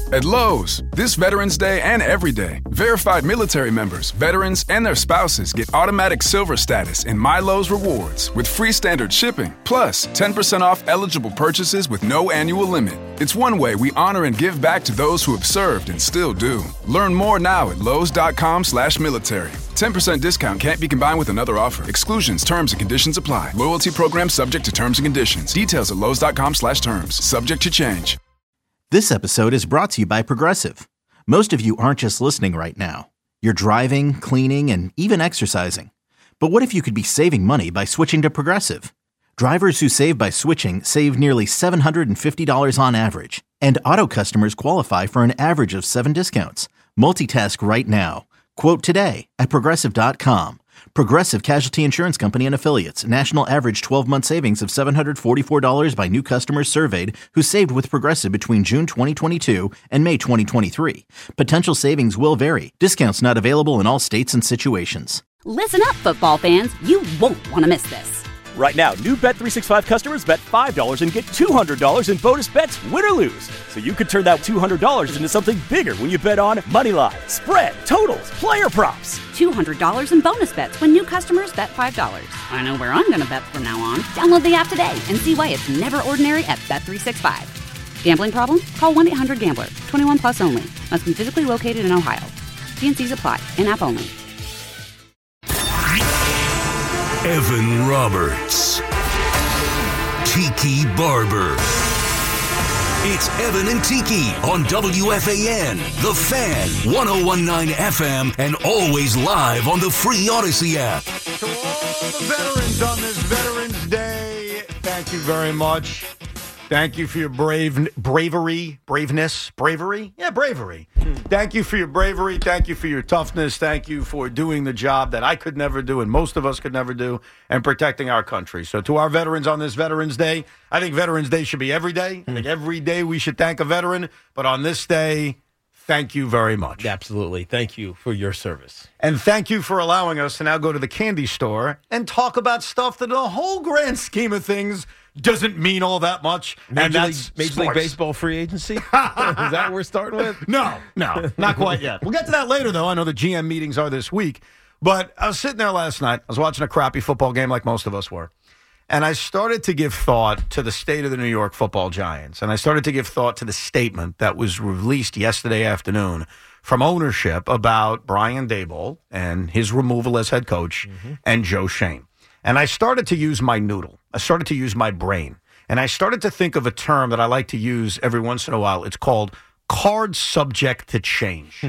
At Lowe's, this Veterans Day and every day, verified military members, veterans, and their spouses get automatic silver status in My Lowe's Rewards with free standard shipping, plus 10% off eligible purchases with no annual limit. It's one way we honor and give back to those who have served and still do. Learn more now at lowes.com/military. 10% discount can't be combined with another offer. Exclusions, terms, and conditions apply. Loyalty program subject to terms and conditions. Details at lowes.com/terms. Subject to change. This episode is brought to you by Progressive. Most of you aren't just listening right now. You're driving, cleaning, and even exercising. But what if you could be saving money by switching to Progressive? Drivers who save by switching save nearly $750 on average. And auto customers qualify for an average of 7 discounts. Multitask right now. Quote today at Progressive.com. Progressive Casualty Insurance Company and Affiliates. National average 12-month savings of $744 by new customers surveyed who saved with Progressive between June 2022 and May 2023. Potential savings will vary. Discounts not available in all states and situations. Listen up, football fans. You won't want to miss this. Right now, new Bet365 customers bet $5 and get $200 in bonus bets, win or lose. So you could turn that $200 into something bigger when you bet on moneyline, spread, totals, player props. $200 in bonus bets when new customers bet $5. I know where I'm going to bet from now on. Download the app today and see why it's never ordinary at Bet365. Gambling problem? Call 1-800-GAMBLER. 21 plus only. Must be physically located in Ohio. T&Cs apply. In-app only. Evan Roberts. Tiki Barber. It's Evan and Tiki on WFAN, The Fan, 101.9 FM, and always live on the free Odyssey app. To all the veterans on this Veterans Day, thank you very much. Thank you for your bravery. Yeah, bravery. Thank you for your bravery. Thank you for your toughness. Thank you for doing the job that I could never do and most of us could never do and protecting our country. So to our veterans on this Veterans Day, I think Veterans Day should be every day. I think every day we should thank a veteran. But on this day, thank you very much. Absolutely. Thank you for your service. And thank you for allowing us to now go to the candy store and talk about stuff that in the whole grand scheme of things doesn't mean all that much. Major League Baseball free agency? Is that what we're starting with? No, not quite yet. We'll get to that later, though. I know the GM meetings are this week. But I was sitting there last night. I was watching a crappy football game like most of us were. And I started to give thought to the state of the New York Football Giants. And I started to give thought to the statement that was released yesterday afternoon from ownership about Brian Daboll and his removal as head coach and Joe Schoen. And I started to use my noodle. I started to use my brain. And I started to think of a term that I like to use every once in a while. It's called card subject to change.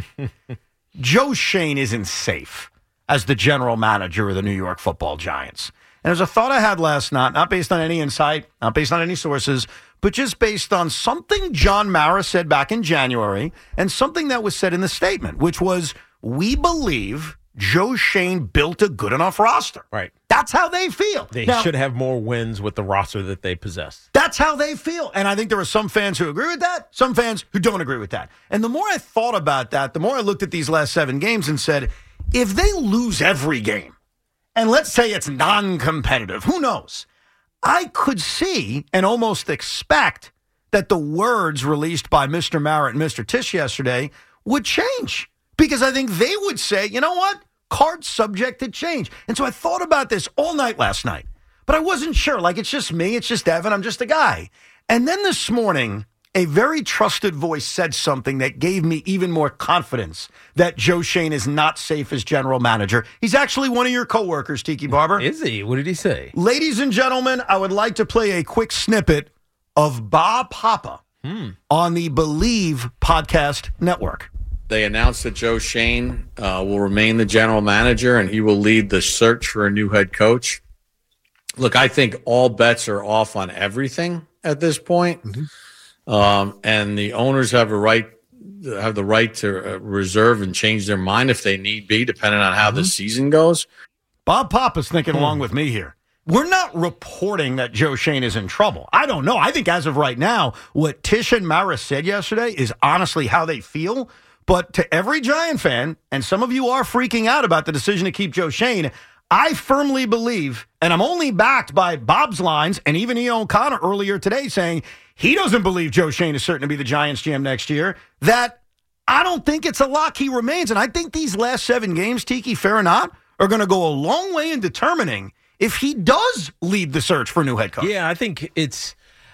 Joe Schoen isn't safe as the general manager of the New York Football Giants. And it was a thought I had last night, not based on any insight, not based on any sources, but just based on something John Mara said back in January and something that was said in the statement, which was, we believe Joe Schoen built a good enough roster. Right. That's how they feel. They now, should have more wins with the roster that they possess. That's how they feel. And I think there are some fans who agree with that, some fans who don't agree with that. And the more I thought about that, the more I looked at these last 7 games and said, if they lose every game, and let's say it's non-competitive, who knows? I could see and almost expect that the words released by Mr. Mara and Mr. Tisch yesterday would change. Because I think they would say, you know what? Card subject to change. And so I thought about this all night last night. But I wasn't sure. Like, it's just me. It's just Evan. I'm just a guy. And then this morning, a very trusted voice said something that gave me even more confidence that Joe Schoen is not safe as general manager. He's actually one of your coworkers, Tiki Barber. Is he? What did he say? Ladies and gentlemen, I would like to play a quick snippet of Bob Papa on the Believe podcast network. They announced that Joe Schoen will remain the general manager and he will lead the search for a new head coach. Look, I think all bets are off on everything at this point. And the owners have the right to reserve and change their mind if they need be, depending on how the season goes. Bob Papa's thinking along with me here. We're not reporting that Joe Schoen is in trouble. I don't know. I think as of right now, what Tisch and Mara said yesterday is honestly how they feel. But to every Giant fan, and some of you are freaking out about the decision to keep Joe Schoen, I firmly believe, and I'm only backed by Bob's lines and even Ian O'Connor earlier today saying he doesn't believe Joe Schoen is certain to be the Giants GM next year, that I don't think it's a lock he remains. And I think these last 7 games, Tiki, fair or not, are going to go a long way in determining if he does lead the search for a new head coach. Yeah, I think it's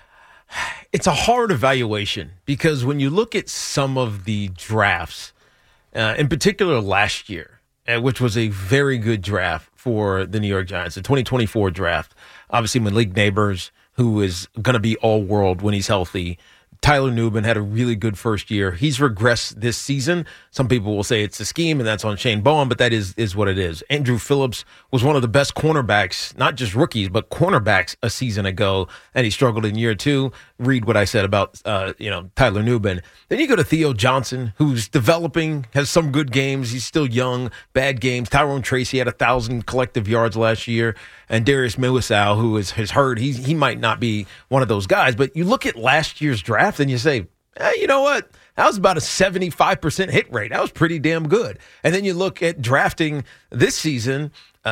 a hard evaluation because when you look at some of the drafts, in particular last year, which was a very good draft for the New York Giants, the 2024 draft, obviously Malik Neighbors, who is going to be all-world when he's healthy. Tyler Nubin had a really good first year. He's regressed this season. Some people will say it's a scheme, and that's on Shane Bowen, but that is what it is. Andrew Phillips was one of the best cornerbacks, not just rookies, but cornerbacks a season ago, and he struggled in year 2. Read what I said about Tyler Nubin. Then you go to Theo Johnson, who's developing, has some good games. He's still young, bad games. Tyrone Tracy had 1,000 collective yards last year, and Darius Millisau, who is hurt, he might not be one of those guys. But you look at last year's draft, and you say, you know what? That was about a 75% hit rate. That was pretty damn good. And then you look at drafting this season,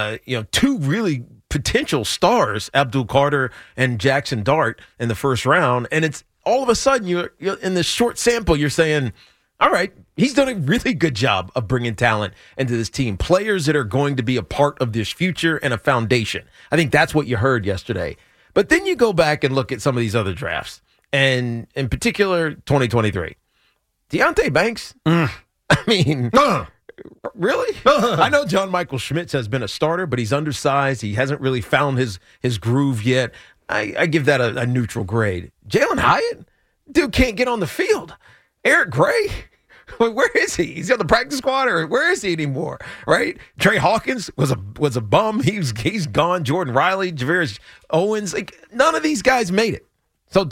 2 really potential stars, Abdul Carter and Jackson Dart in the first round. And it's all of a sudden you're in this short sample, you're saying, all right, he's done a really good job of bringing talent into this team. Players that are going to be a part of this future and a foundation. I think that's what you heard yesterday. But then you go back and look at some of these other drafts. And in particular, 2023. Deontay Banks? I mean, really? I know John Michael Schmitz has been a starter, but he's undersized. He hasn't really found his groove yet. I give that a neutral grade. Jalen Hyatt? Dude can't get on the field. Eric Gray? Where is he? He's on the practice squad, or where is he anymore? Right? Trey Hawkins was a bum. He's gone. Jordan Riley, Javarius Owens. None of these guys made it. So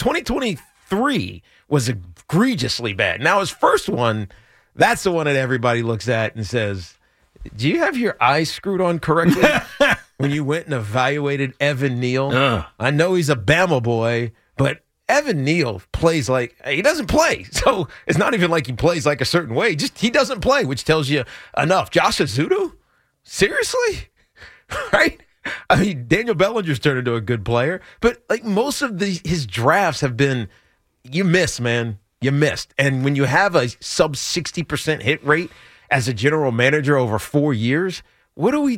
2023 was egregiously bad. Now his first one, that's the one that everybody looks at and says, do you have your eyes screwed on correctly when you went and evaluated Evan Neal? I know he's a Bama boy, but Evan Neal plays like he doesn't play. So it's not even like he plays like a certain way. Just he doesn't play, which tells you enough. Josh Azudu? Seriously? Right? I mean, Daniel Bellinger's turned into a good player, but most of his drafts have been, you miss, man. You missed. And when you have a sub 60% hit rate as a general manager over 4 years, what do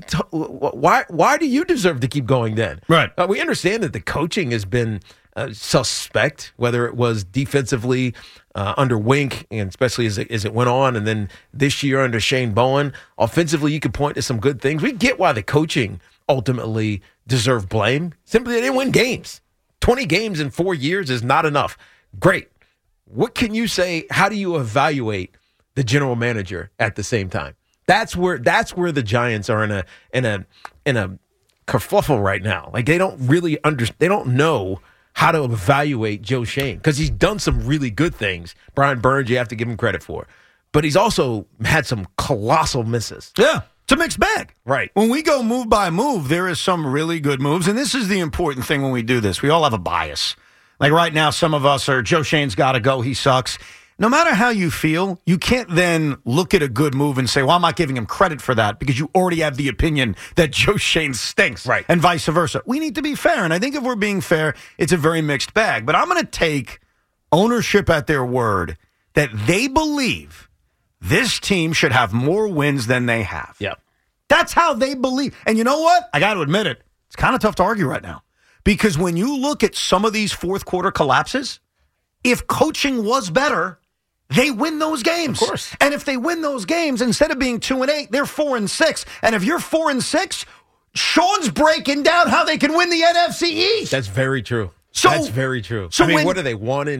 why do you deserve to keep going then? Right. We understand that the coaching has been suspect, whether it was defensively under Wink, and especially as it went on, and then this year under Shane Bowen. Offensively, you could point to some good things. We get why the coaching ultimately deserve blame. Simply, they didn't win games. 20 games in 4 years is not enough. Great. What can you say? How do you evaluate the general manager at the same time? That's where the Giants are in a kerfuffle right now. They don't really they don't know how to evaluate Joe Schoen because he's done some really good things. Brian Burns, you have to give him credit for, but he's also had some colossal misses. Yeah. It's a mixed bag. Right. When we go move by move, there is some really good moves. And this is the important thing when we do this. We all have a bias. Like right now, some of us are, Joe Schoen's got to go. He sucks. No matter how you feel, you can't then look at a good move and say, well, I'm not giving him credit for that because you already have the opinion that Joe Schoen stinks. Right. And vice versa. We need to be fair. And I think if we're being fair, it's a very mixed bag. But I'm going to take ownership at their word that they believe this team should have more wins than they have. Yeah. That's how they believe. And you know what? I got to admit it. It's kind of tough to argue right now. Because when you look at some of these fourth quarter collapses, if coaching was better, they win those games. Of course. And if they win those games, instead of being 2-8, they're 4-6. And if you're 4-6, Sean's breaking down how they can win the NFC East. That's very true. That's very true. So what are they,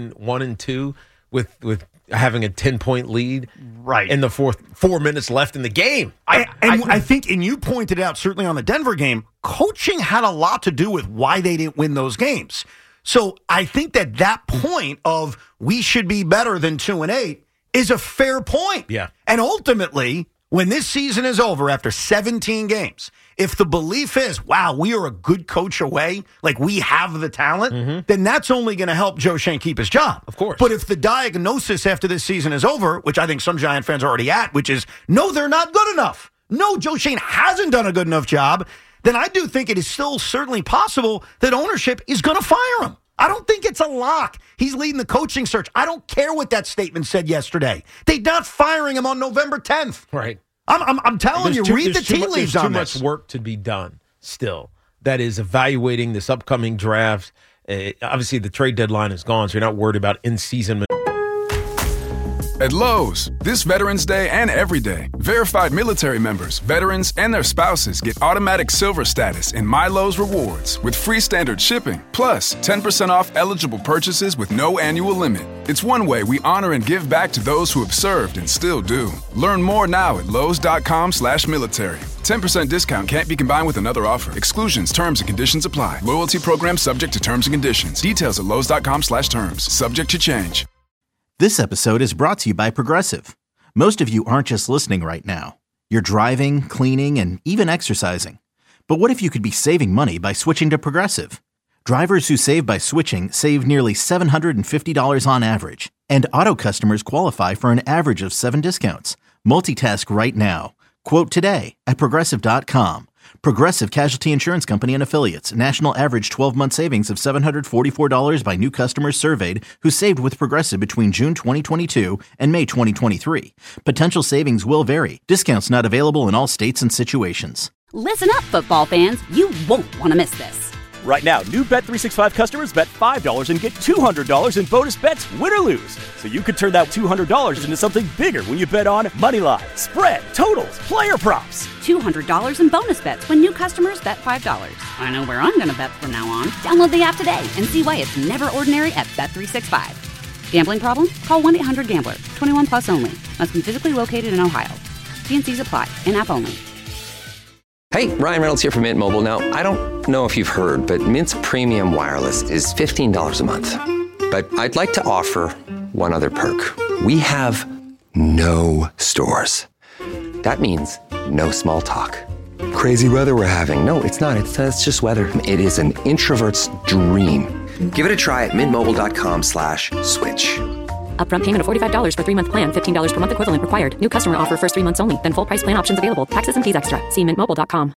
1-2 with having a 10-point lead right in the 4 minutes left in the game? I think, and you pointed out certainly on the Denver game, coaching had a lot to do with why they didn't win those games. So I think that point of we should be better than 2-8 is a fair point. Yeah. And ultimately, when this season is over after 17 games, if the belief is, wow, we are a good coach away, like we have the talent, then that's only going to help Joe Schoen keep his job. Of course. But if the diagnosis after this season is over, which I think some Giant fans are already at, which is, no, they're not good enough. No, Joe Schoen hasn't done a good enough job. then I do think it is still certainly possible that ownership is going to fire him. I don't think it's a lock. He's leading the coaching search. I don't care what that statement said yesterday. They're not firing him on November 10th. Right. I'm telling you, read the tea leaves on this. There's too much work to be done still. That is evaluating this upcoming draft. Obviously, the trade deadline is gone, so you're not worried about in-season. At Lowe's, this Veterans Day and every day, verified military members, veterans, and their spouses get automatic silver status in My Lowe's Rewards with free standard shipping, plus 10% off eligible purchases with no annual limit. It's one way we honor and give back to those who have served and still do. Learn more now at Lowes.com/military. 10% discount can't be combined with another offer. Exclusions, terms, and conditions apply. Loyalty program subject to terms and conditions. Details at Lowes.com/terms. Subject to change. This episode is brought to you by Progressive. Most of you aren't just listening right now. You're driving, cleaning, and even exercising. But what if you could be saving money by switching to Progressive? Drivers who save by switching save nearly $750 on average. And auto customers qualify for an average of 7 discounts. Multitask right now. Quote today at Progressive.com. Progressive Casualty Insurance Company and Affiliates. National average 12-month savings of $744 by new customers surveyed who saved with Progressive between June 2022 and May 2023. Potential savings will vary. Discounts not available in all states and situations. Listen up, football fans. You won't want to miss this. Right now, new Bet365 customers bet $5 and get $200 in bonus bets, win or lose. So you could turn that $200 into something bigger when you bet on Moneyline, spread, totals, player props. $200 in bonus bets when new customers bet $5. I know where I'm going to bet from now on. Download the app today and see why it's never ordinary at Bet365. Gambling problem? Call 1-800-GAMBLER. 21 plus only. Must be physically located in Ohio. T&Cs apply. In-app only. Hey, Ryan Reynolds here from Mint Mobile. Now, I don't know if you've heard, but Mint's premium wireless is $15 a month. But I'd like to offer one other perk. We have no stores. That means no small talk. Crazy weather we're having. No, it's not. It's just weather. It is an introvert's dream. Give it a try at mintmobile.com/switch. Upfront payment of $45 for 3-month plan, $15 per month equivalent required. New customer offer first 3 months only. Then full price plan options available. Taxes and fees extra. See mintmobile.com.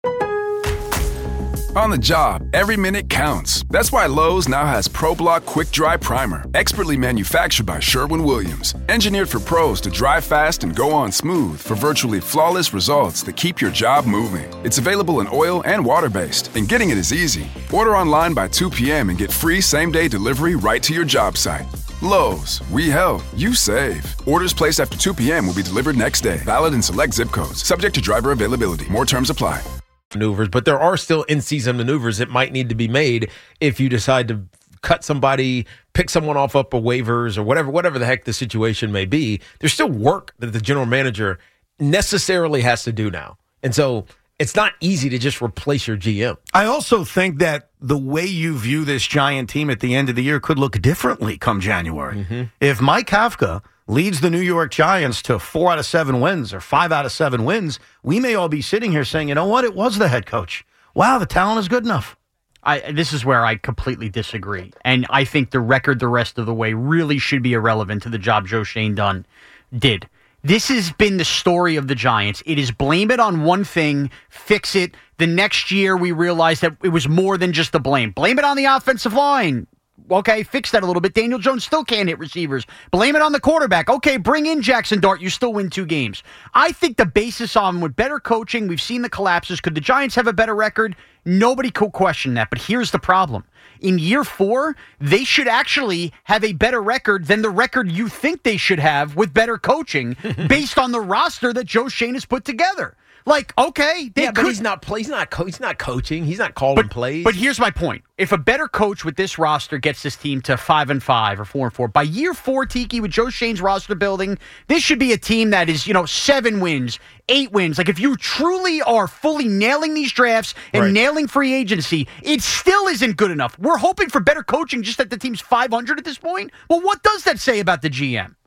On the job, every minute counts. That's why Lowe's now has ProBlock Quick Dry Primer, expertly manufactured by Sherwin-Williams. Engineered for pros to dry fast and go on smooth for virtually flawless results that keep your job moving. It's available in oil and water-based, and getting it is easy. Order online by 2 p.m. and get free same-day delivery right to your job site. Lowe's, we help, you save. Orders placed after 2 p.m. will be delivered next day. Valid in select zip codes. Subject to driver availability. More terms apply. Maneuvers, but there are still in-season maneuvers that might need to be made if you decide to cut somebody, pick someone off up of waivers or whatever the heck the situation may be. There's still work that the general manager necessarily has to do now. And so it's not easy to just replace your GM. I also think that the way you view this Giant team at the end of the year could look differently come January. Mm-hmm. If Mike Kafka leads the New York Giants to 4 out of 7 wins or 5 out of 7 wins, we may all be sitting here saying, you know what, it was the head coach. Wow, the talent is good enough. This is where I completely disagree. And I think the record the rest of the way really should be irrelevant to the job Joe Schoen did. This has been the story of the Giants. It is blame it on one thing, fix it. The next year we realized that it was more than just the blame. Blame it on the offensive line. Okay, fix that a little bit. Daniel Jones still can't hit receivers. Blame it on the quarterback. Okay, bring in Jackson Dart. You still win 2 games. I think the basis on with better coaching, we've seen the collapses. Could the Giants have a better record? Nobody could question that. But here's the problem. In year 4, they should actually have a better record than the record you think they should have with better coaching based on the roster that Joe Schoen has put together. Like, okay, but he's not coaching. He's not calling plays. But here's my point: if a better coach with this roster gets this team to 5-5 or 4-4 by year 4, Tiki, with Joe Schoen's roster building, this should be a team that is 7 wins, 8 wins. Like if you truly are fully nailing these drafts and nailing free agency, it still isn't good enough. We're hoping for better coaching, just that the team's 500 at this point. Well, what does that say about the GM?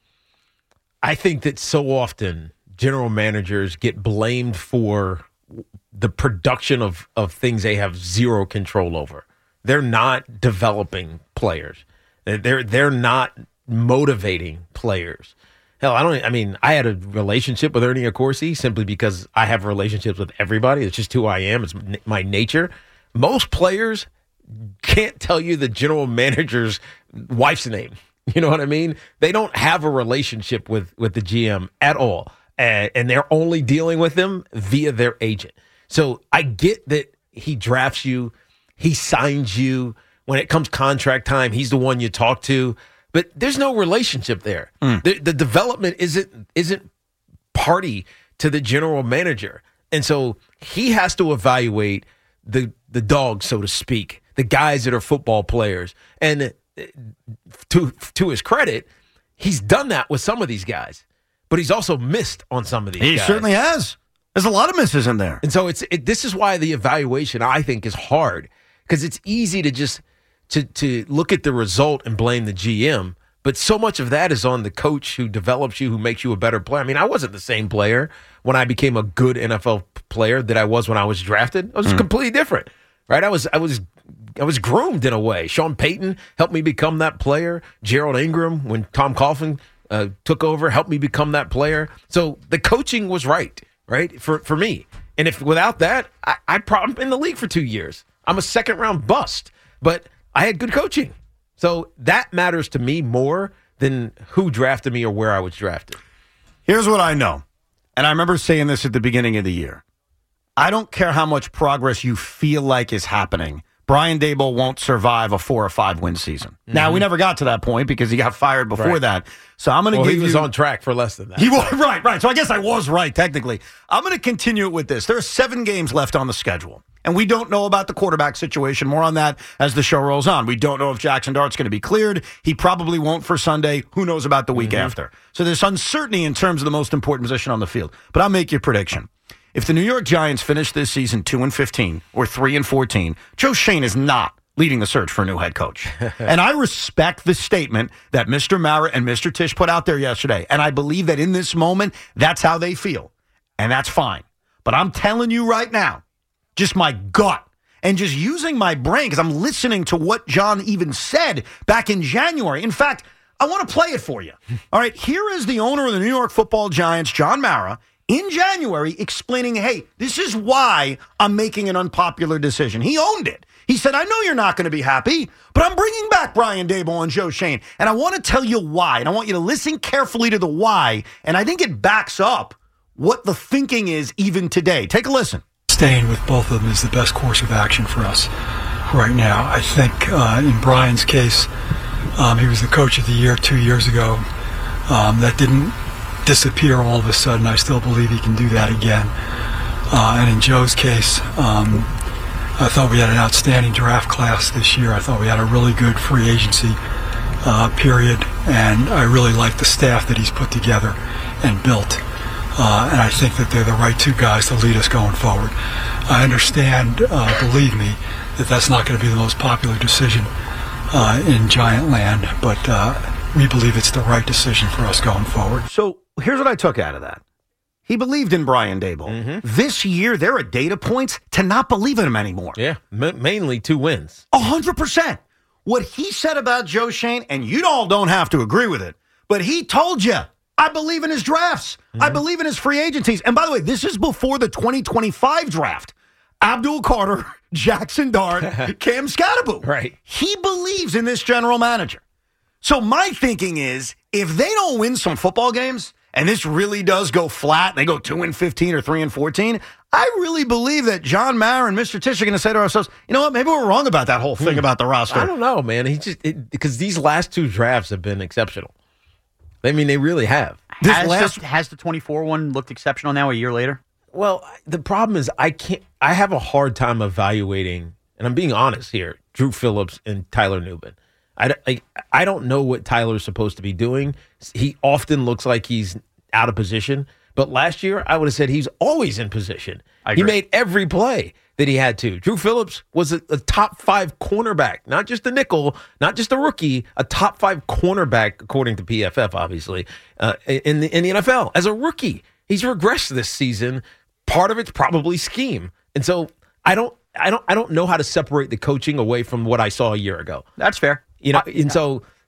I think that so often general managers get blamed for the production of things they have zero control over. They're not developing players. They're not motivating players. Hell, I had a relationship with Ernie Accorsi simply because I have relationships with everybody. It's just who I am. It's my nature. Most players can't tell you the general manager's wife's name. You know what I mean? They don't have a relationship with the GM at all. And they're only dealing with them via their agent. So I get that he drafts you, he signs you. When it comes contract time, he's the one you talk to. But there's no relationship there. The development isn't party to the general manager. And so he has to evaluate the dogs, so to speak, the guys that are football players. And to his credit, he's done that with some of these guys. But he's also missed on some of these guys. He certainly has. There's a lot of misses in there. And so this is why the evaluation, I think, is hard. Because it's easy to just to look at the result and blame the GM. But so much of that is on the coach who develops you, who makes you a better player. I mean, I wasn't the same player when I became a good NFL player that I was when I was drafted. I was completely different, right? I was groomed in a way. Sean Payton helped me become that player. Gerald Ingram, when Tom Coughlin took over, helped me become that player. So the coaching was right for me. And if without that, I'm in the league for 2 years. I'm a second-round bust, but I had good coaching. So that matters to me more than who drafted me or where I was drafted. Here's what I know, and I remember saying this at the beginning of the year. I don't care how much progress you feel like is happening. Brian Daboll won't survive a 4 or 5 win season. Now, we never got to that point because he got fired before that. So I'm going to give you... he was on track for less than that. He was, right. So I guess I was right, technically. I'm going to continue it with this. There are 7 games left on the schedule. And we don't know about the quarterback situation. More on that as the show rolls on. We don't know if Jackson Dart's going to be cleared. He probably won't for Sunday. Who knows about the week after? So there's uncertainty in terms of the most important position on the field. But I'll make you a prediction. If the New York Giants finish this season 2-15 or 3-14, Joe Schoen is not leading the search for a new head coach. And I respect the statement that Mr. Mara and Mr. Tisch put out there yesterday. And I believe that in this moment, that's how they feel. And that's fine. But I'm telling you right now, just my gut and just using my brain because I'm listening to what John even said back in January. In fact, I want to play it for you. All right, here is the owner of the New York Football Giants, John Mara, in January explaining, hey, this is why I'm making an unpopular decision. He owned it. He said, I know you're not going to be happy, but I'm bringing back Brian Daboll and Joe Schoen. And I want to tell you why. And I want you to listen carefully to the why. And I think it backs up what the thinking is even today. Take a listen. Staying with both of them is the best course of action for us right now. I think in Brian's case, he was the coach of the year 2 years ago. That didn't disappear all of a sudden. I still believe he can do that again. And in Joe's case, I thought we had an outstanding draft class this year. I thought we had a really good free agency period, and I really like the staff that he's put together and built. And I think that they're the right 2 guys to lead us going forward. I understand, believe me, that that's not going to be the most popular decision in Giant land, but we believe it's the right decision for us going forward. So here's what I took out of that. He believed in Brian Daboll. This year, there are data points to not believe in him anymore. Yeah, mainly 2 wins. 100%. What he said about Joe Schoen, and you all don't have to agree with it, but he told you, I believe in his drafts. I believe in his free agencies. And by the way, this is before the 2025 draft. Abdul Carter, Jackson Dart, Cam Scatterbo. Right. He believes in this general manager. So my thinking is, if they don't win some football games, and this really does go flat, they go 2-15 or 3-14, I really believe that John Mara and Mr. Tisch are going to say to ourselves, you know what, maybe we're wrong about that whole thing about the roster. I don't know, man. Because these last 2 drafts have been exceptional. I mean, they really have. Has the 24 one looked exceptional now a year later? Well, the problem is I have a hard time evaluating, and I'm being honest here, Drew Phillips and Tyler Nubin. I don't know what Tyler's supposed to be doing. He often looks like he's out of position. But last year, I would have said he's always in position. He made every play that he had to. Drew Phillips was a top 5 cornerback, not just a nickel, not just a rookie, a top 5 cornerback, according to PFF, obviously, in the NFL. As a rookie, he's regressed this season. Part of it's probably scheme. And so I don't know how to separate the coaching away from what I saw a year ago. That's fair. You know, and so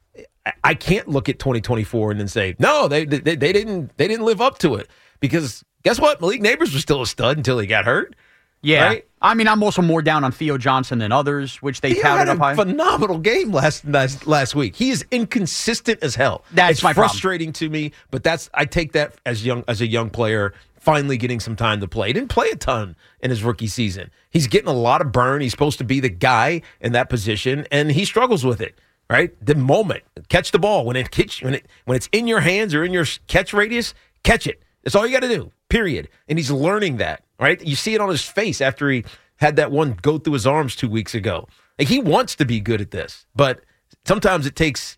I can't look at 2024 and then say, no, they didn't live up to it. Because guess what? Malik Neighbors was still a stud until he got hurt. Yeah. Right? I mean, I'm also more down on Theo Johnson than others, which they touted up high. He had a phenomenal game last week. He is inconsistent as hell. That's my frustrating to me, but I take that as a young player finally getting some time to play. He didn't play a ton in his rookie season. He's getting a lot of burn. He's supposed to be the guy in that position, and he struggles with it. Right? The moment, catch the ball when it's in your hands or in your catch radius, catch it. That's all you got to do. Period. And he's learning that. Right? You see it on his face after he had that one go through his arms 2 weeks ago. Like, he wants to be good at this, but sometimes it takes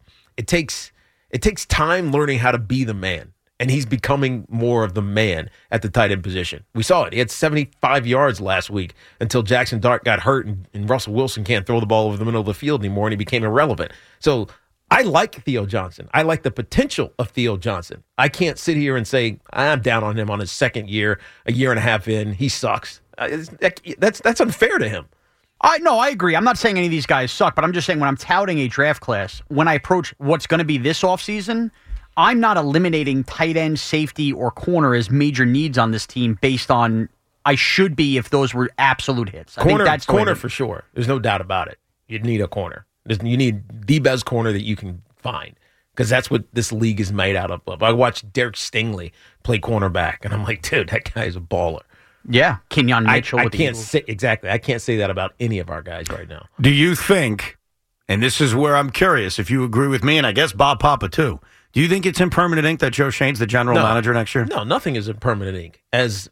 time learning how to be the man. And he's becoming more of the man at the tight end position. We saw it. He had 75 yards last week until Jackson Dart got hurt and Russell Wilson can't throw the ball over the middle of the field anymore, and he became irrelevant. So I like Theo Johnson. I like the potential of Theo Johnson. I can't sit here and say I'm down on him on his second year, a year and a half in. He sucks. That's unfair to him. I agree. I'm not saying any of these guys suck, but I'm just saying when I'm touting a draft class, when I approach what's going to be this offseason, I'm not eliminating tight end, safety, or corner as major needs on this team based on I should be if those were absolute hits. I think that's the corner for sure. There's no doubt about it. You need a corner. You need the best corner that you can find because that's what this league is made out of. I watched Derek Stingley play cornerback, and I'm like, dude, that guy is a baller. Yeah, Kenyon Mitchell. I can't say exactly. I can't say that about any of our guys right now. Do you think, and this is where I'm curious, if you agree with me, and I guess Bob Papa too, do you think it's in permanent ink that Joe Shane's the general manager next year? No, nothing is in permanent ink. As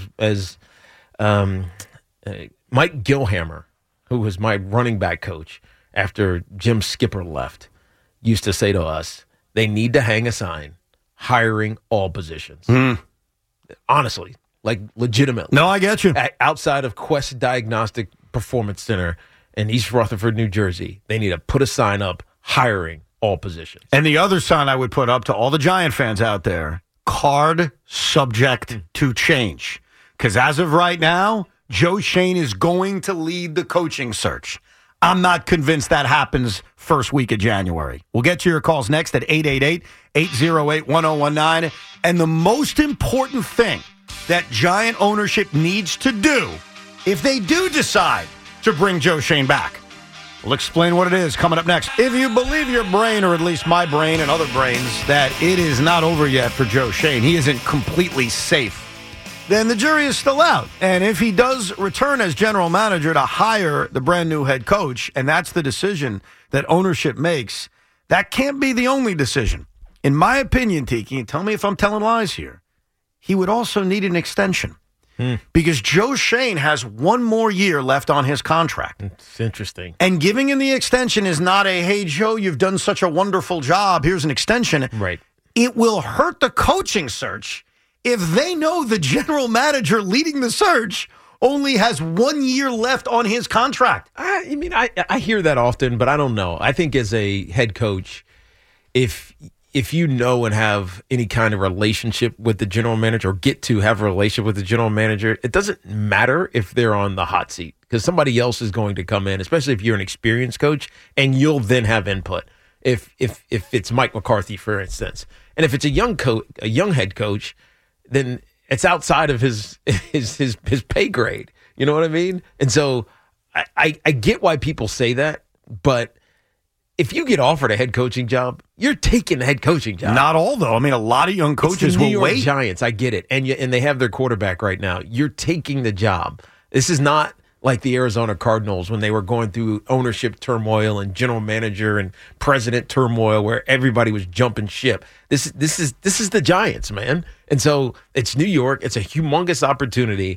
Mike Gilhammer, who was my running back coach after Jim Skipper left, used to say to us, they need to hang a sign, hiring all positions. Honestly, like legitimately. No, I get you. Outside of Quest Diagnostic Performance Center in East Rutherford, New Jersey, they need to put a sign up, hiring all positions. And the other sign I would put up to all the Giant fans out there, card subject to change. Because as of right now, Joe Shane is going to lead the coaching search. I'm not convinced that happens first week of January. We'll get to your calls next at 888-808-1019. And the most important thing that Giant ownership needs to do, if they do decide to bring Joe Shane back, we'll explain what it is coming up next. If you believe your brain, or at least my brain and other brains, that it is not over yet for Joe Shane, he isn't completely safe, then the jury is still out. And if he does return as general manager to hire the brand new head coach, and that's the decision that ownership makes, that can't be the only decision. In my opinion, Tiki, and tell me if I'm telling lies here, he would also need an extension. Because Joe Shane has one more year left on his contract. It's interesting. And giving him the extension is not a, hey, Joe, you've done such a wonderful job, here's an extension. Right. It will hurt the coaching search if they know the general manager leading the search only has 1 year left on his contract. I mean, I hear that often, but I don't know. I think as a head coach, if you know and have any kind of relationship with the general manager or get to have a relationship with the general manager, it doesn't matter if they're on the hot seat because somebody else is going to come in, especially if you're an experienced coach, and you'll then have input. If it's Mike McCarthy, for instance, and if it's a young head coach, then it's outside of his pay grade. You know what I mean? And so I get why people say that, but if you get offered a head coaching job, you're taking the head coaching job. Not all, though. I mean, a lot of young coaches will wait. New York Giants, I get it. And they have their quarterback right now. You're taking the job. This is not like the Arizona Cardinals when they were going through ownership turmoil and general manager and president turmoil where everybody was jumping ship. This is the Giants, man. And so it's New York. It's a humongous opportunity.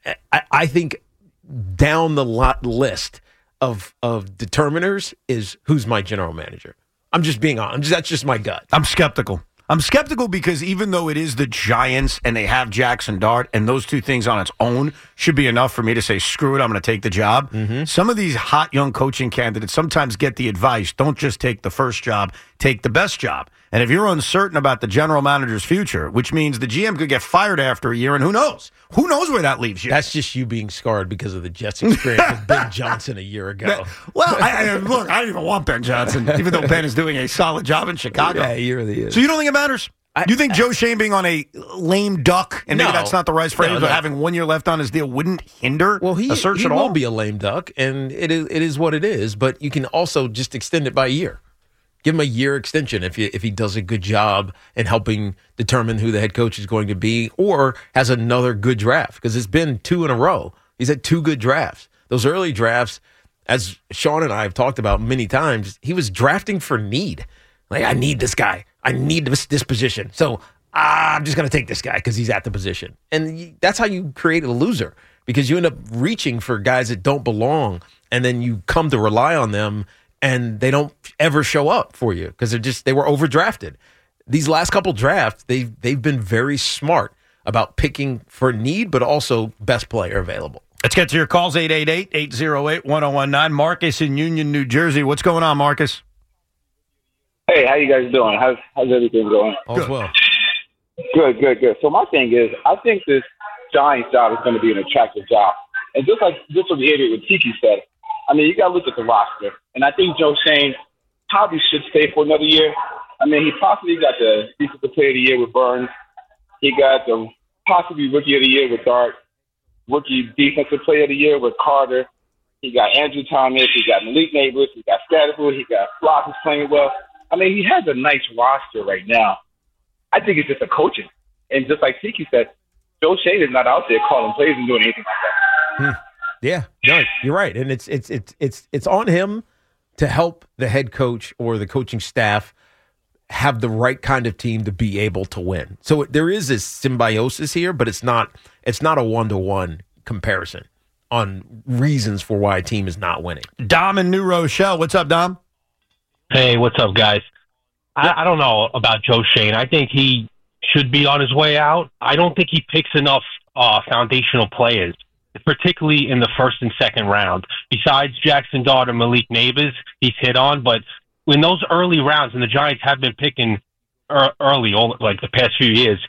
I think down the list of determiners is who's my general manager. I'm just being honest. That's just my gut. I'm skeptical. I'm skeptical because even though it is the Giants and they have Jackson Dart and those two things on its own should be enough for me to say, screw it, I'm going to take the job. Some of these hot young coaching candidates sometimes get the advice, don't just take the first job, take the best job. And if you're uncertain about the general manager's future, which means the GM could get fired after a year, and who knows? Who knows where that leaves you? That's just you being scarred because of the Jets experience with Ben Johnson a year ago. Well, look, I don't even want Ben Johnson, even though Ben is doing a solid job in Chicago. Yeah, he really is. So you don't think it matters? You think Joe Schoen being on a lame duck, and maybe that's not the right phrase, but having 1 year left on his deal wouldn't hinder a search at all? He will be a lame duck, and it is what it is, but you can also just extend it by a year. Give him a year extension if he does a good job in helping determine who the head coach is going to be or has another good draft, because it's been 2 in a row. He's had 2 good drafts. Those early drafts, as Sean and I have talked about many times, he was drafting for need. Like, I need this guy. I need this position. So I'm just going to take this guy because he's at the position. And that's how you create a loser, because you end up reaching for guys that don't belong, and then you come to rely on them, and they don't ever show up for you because they were overdrafted. These last couple drafts, they've been very smart about picking for need, but also best player available. Let's get to your calls, 888-808-1019. Marcus in Union, New Jersey. What's going on, Marcus? Hey, how you guys doing? How's everything going? All's well. Good. So my thing is, I think this Giants job is going to be an attractive job. And just to reiterate what Tiki said, I mean, you got to look at the roster. And I think Joe Schoen probably should stay for another year. I mean, he possibly got the Defensive Player of the Year with Burns. He got the possibly Rookie of the Year with Dart. Rookie Defensive Player of the Year with Carter. He got Andrew Thomas. He got Malik Neighbors. He got Scatterfoot. He got Flock, who's playing well. I mean, he has a nice roster right now. I think it's just a coaching. And just like Tiki said, Joe Schoen is not out there calling plays and doing anything like that. Yeah, no, you're right. And it's on him to help the head coach or the coaching staff have the right kind of team to be able to win. So there is this symbiosis here, but it's not a one-to-one comparison on reasons for why a team is not winning. Dom in New Rochelle. What's up, Dom? Hey, what's up, guys? I don't know about Joe Schoen. I think he should be on his way out. I don't think he picks enough foundational players, particularly in the first and second round. Besides Jackson Dart and Malik Neighbors, he's hit on. But in those early rounds, and the Giants have been picking early, like the past few years,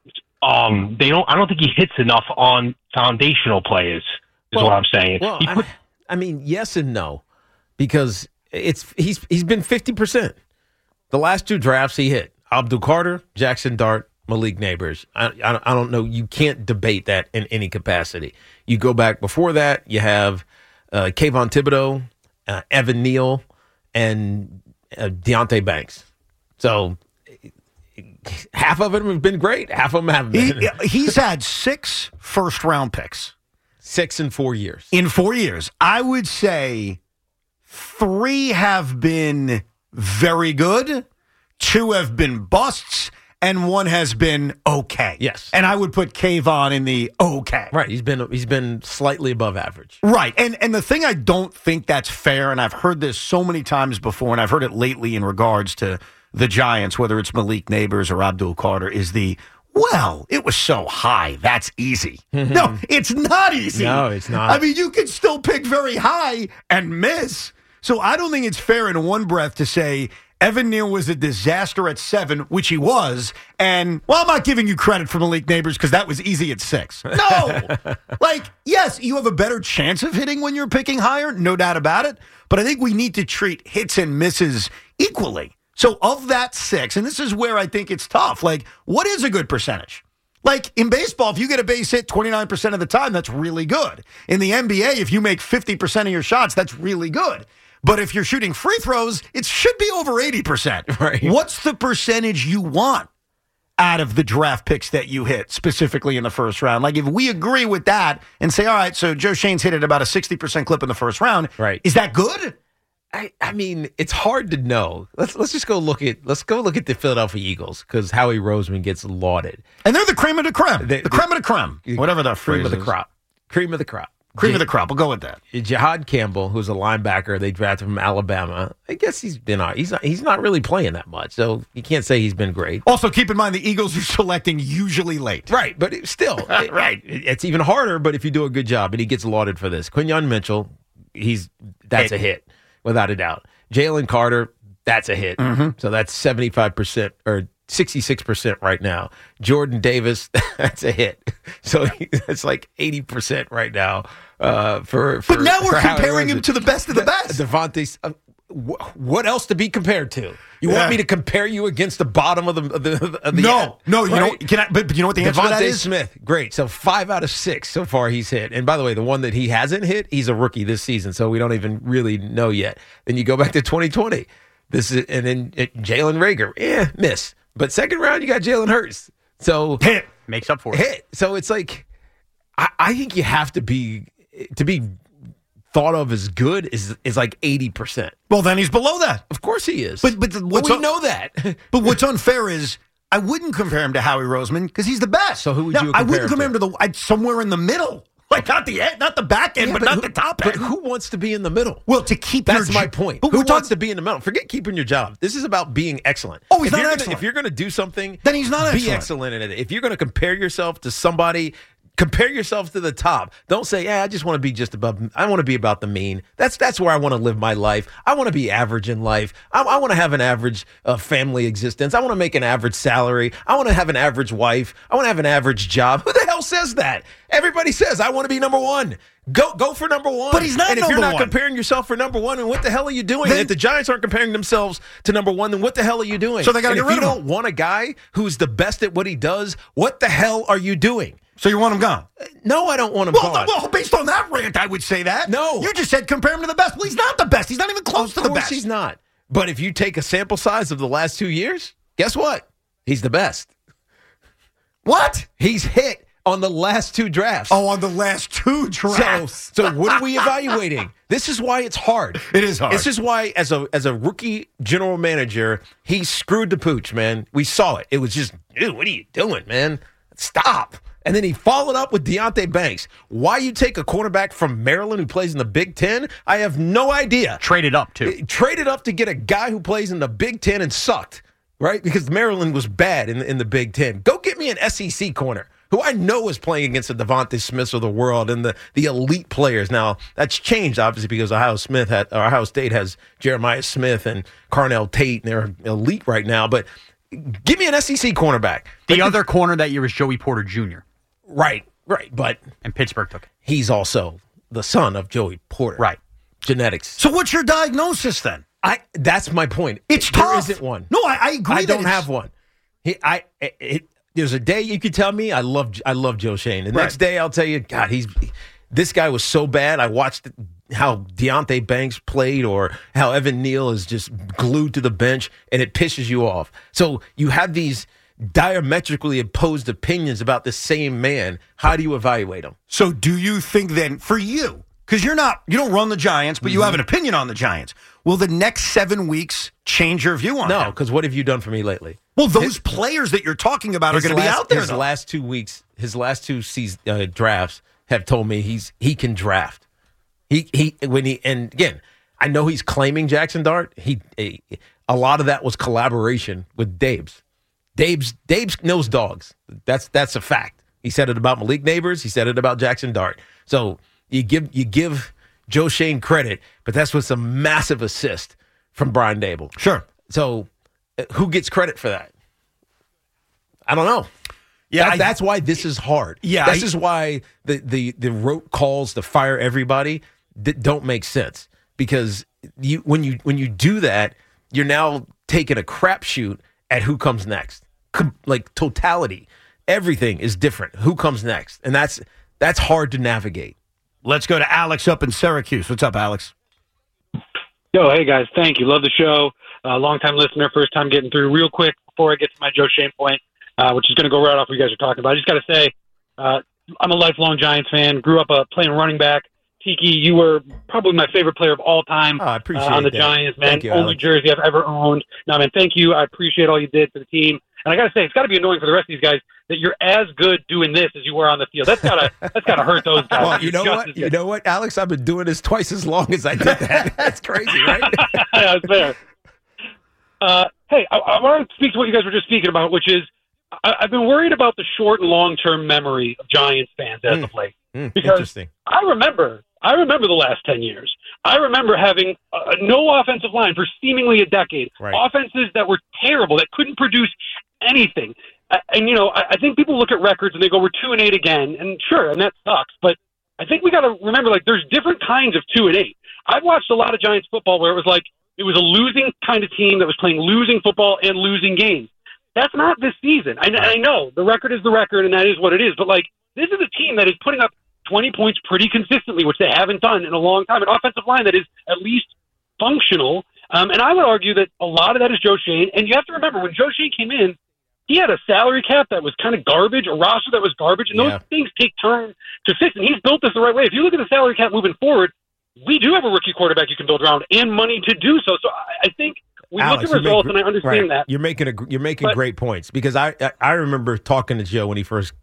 I don't think he hits enough on foundational players, is what I'm saying. Well, I mean, yes and no, because he's been 50%. The last 2 drafts he hit. Abdul Carter, Jackson Dart, Malik Neighbors. I don't know. You can't debate that in any capacity. You go back before that, you have Kayvon Thibodeau, Evan Neal, and Deonte Banks. So half of them have been great. Half of them haven't been. He's had 6 first-round picks. 6 in 4 years. In 4 years. I would say 3 have been very good, 2 have been busts, and 1 has been okay. Yes. And I would put Kayvon in the okay. Right. He's been slightly above average. Right. And the thing I don't think that's fair, and I've heard this so many times before, and I've heard it lately in regards to the Giants, whether it's Malik Neighbors or Abdul Carter, is well, it was so high, that's easy. No, it's not easy. No, it's not. I mean, you can still pick very high and miss. So I don't think it's fair in one breath to say Evan Neal was a disaster at 7, which he was, and, well, I'm not giving you credit for Malik Neighbors because that was easy at 6. No! Yes, you have a better chance of hitting when you're picking higher, no doubt about it, but I think we need to treat hits and misses equally. So of that 6, and this is where I think it's tough, what is a good percentage? In baseball, if you get a base hit 29% of the time, that's really good. In the NBA, if you make 50% of your shots, that's really good. But if you're shooting free throws, it should be over 80%. Right. What's the percentage you want out of the draft picks that you hit, specifically in the first round? If we agree with that and say, all right, so Joe Schoen's hit at about a 60% clip in the first round, right? Is that good? I mean, it's hard to know. Let's just go look at the Philadelphia Eagles, because Howie Roseman gets lauded, and they're the cream of the creme, the creme of the creme, whatever that phrase is. Cream of the crop. Cream of the crop. We'll go with that. Jihad Campbell, who's a linebacker, they drafted from Alabama. I guess he's not really playing that much, so you can't say he's been great. Also, keep in mind the Eagles are selecting usually late. Right, but still, right. It's even harder. But if you do a good job, and he gets lauded for this, Quinyon Mitchell, that's a hit without a doubt. Jalen Carter, That's a hit. So that's 75% or 66% right now. Jordan Davis, that's a hit. So that's like 80% right now. But now we're comparing him to the best of the best. Devontae, what else to be compared to? You want me to compare you against the bottom of the No, you right? don't. But you know what the answer to that is? Devontae Smith, great. So 5 out of 6 so far he's hit. And by the way, the one that he hasn't hit, he's a rookie this season, so we don't even really know yet. Then you go back to 2020. And then Jalen Reagor, miss. But second round, you got Jalen Hurts. So hit makes up for it. Hit. So it's like I think you have to be thought of as good is like 80%. Well, then he's below that. Of course he is. But we know that. But what's unfair is I wouldn't compare him to Howie Roseman because he's the best. So who would you compare I wouldn't compare him to somewhere in the middle. Like not the back end, but not the top end. But who wants to be in the middle? Well, to keep that's my point. But who wants to be in the middle? Forget keeping your job. This is about being excellent. Oh, he's not excellent. If you're going to do something, then he's not be excellent in it. If you're going to compare yourself to somebody, compare yourself to the top. Don't say, I just want to be just above. I want to be about the mean. That's where I want to live my life. I want to be average in life. I want to have an average family existence. I want to make an average salary. I want to have an average wife. I want to have an average job. Who the hell says that? Everybody says, I want to be number one. Go for number one. But he's not And if number you're not one. comparing yourself for number one, then what the hell are you doing? And if the Giants aren't comparing themselves to number one, then what the hell are you doing? So they got to get rid of him. If you don't want a guy who's the best at what he does, what the hell are you doing? So you want him gone? No, I don't want him gone. Well, based on that rant, I would say that. No. You just said compare him to the best. Well, he's not the best. He's not even close to the best. He's not. But if you take a sample size of the last 2 years, guess what? He's the best. What? He's hit on the last 2 drafts. Oh, on the last 2 drafts. So what are we evaluating? This is why it's hard. It is hard. This is why, as a rookie general manager, he screwed the pooch, man. We saw it. It was just, dude, what are you doing, man? Stop. And then he followed up with Deonte Banks. Why you take a quarterback from Maryland who plays in the Big Ten, I have no idea. Traded up, too. Traded up to get a guy who plays in the Big Ten and sucked, right? Because Maryland was bad in the Big Ten. Go get me an SEC corner who I know is playing against the Devontae Smiths of the world and the elite players. Now, that's changed, obviously, because Ohio State has Jeremiah Smith and Carnell Tate, and they're elite right now. But give me an SEC cornerback. The other corner that year was Joey Porter Jr. Right. But and Pittsburgh took it. He's also the son of Joey Porter. Right. Genetics. So what's your diagnosis then? That's my point. It's there tough. Isn't one. No, I agree. I don't have one. There's a day you could tell me I love Joe Schoen. The next day I'll tell you, God, this guy was so bad. I watched how Deonte Banks played or how Evan Neal is just glued to the bench, and it pisses you off. So you have these diametrically opposed opinions about the same man. How do you evaluate them? So do you think then, for you, because you don't run the Giants, but you have an opinion on the Giants, will the next 7 weeks change your view on No, him? because what have you done for me lately? Well, those players that you're talking about are going to be out there. His last 2 weeks, his last 2 drafts have told me he can draft. And again, I know he's claiming Jackson Dart. A lot of that was collaboration with Dabes. Dabes knows dogs. That's a fact. He said it about Malik Neighbors. He said it about Jackson Dart. So you give Joe Schoen credit, but that's what's a massive assist from Brian Dable. Sure. So who gets credit for that? I don't know. Yeah, that's why this is hard. Yeah, this is why the rote calls to fire everybody don't make sense, because when you do that, you're now taking a crapshoot at who comes next. Like totality, everything is different. Who comes next, and that's hard to navigate. Let's go to Alex up in Syracuse. What's up, Alex? Yo, hey guys, thank you. Love the show. Long-time listener, first time getting through. Real quick before I get to my Joe Schoen point, which is going to go right off what you guys are talking about. I just got to say, I'm a lifelong Giants fan. Grew up playing running back. Tiki, you were probably my favorite player of all time I appreciate on the that. Giants, man. Thank you, Only Alex. jersey I've ever owned. No, man, thank you. I appreciate all you did for the team. And I got to say, it's got to be annoying for the rest of these guys that you're as good doing this as you were on the field. That's gotta hurt those guys. Well, you know what? You know what, Alex? I've been doing this twice as long as I did that. That's crazy, right? Yeah, it's fair. Hey, I want to speak to what you guys were just speaking about, which is I've been worried about the short and long-term memory of Giants fans as of late. Because Interesting. I remember I remember the last 10 years. I remember having no offensive line for seemingly a decade. Right. Offenses that were terrible, that couldn't produce anything. And, I think people look at records and they go, we're 2-8 again. And sure, and that sucks. But I think we got to remember, there's different kinds of 2-8. I've watched a lot of Giants football where it was a losing kind of team that was playing losing football and losing games. That's not this season. I know the record is the record, and that is what it is. But, this is a team that is putting up 20 points pretty consistently, which they haven't done in a long time. An offensive line that is at least functional. And I would argue that a lot of that is Joe Schoen. And you have to remember, when Joe Schoen came in, he had a salary cap that was kind of garbage, a roster that was garbage, and those things take time to fix. And he's built this the right way. If you look at the salary cap moving forward, we do have a rookie quarterback you can build around and money to do so. So I think we Alex, look at results, and I understand that. You're making great points, because I remember talking to Joe when he first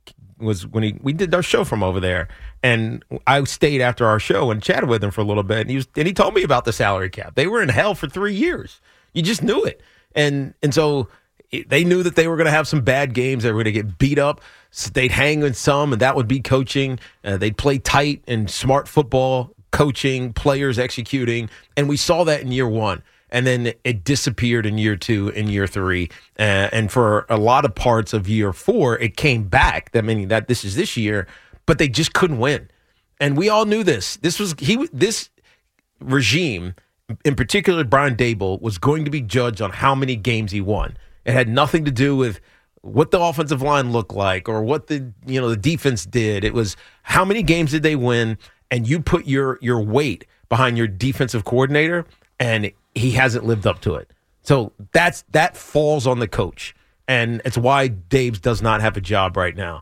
we did our show from over there, and I stayed after our show and chatted with him for a little bit, and he told me about the salary cap. They were in hell for 3 years. You just knew it, and so they knew that they were going to have some bad games. They were going to get beat up. So they'd hang in some, and that would be coaching. They'd play tight and smart football, coaching, players executing, and we saw that in year one. And then it disappeared in year two, in year three. And for a lot of parts of year four, it came back. I mean, this is this year, but they just couldn't win. And we all knew this. This regime, in particular Brian Daboll, was going to be judged on how many games he won. It had nothing to do with what the offensive line looked like or what the defense did. It was how many games did they win, and you put your weight behind your defensive coordinator, and he hasn't lived up to it. So that falls on the coach, and it's why Daboll does not have a job right now.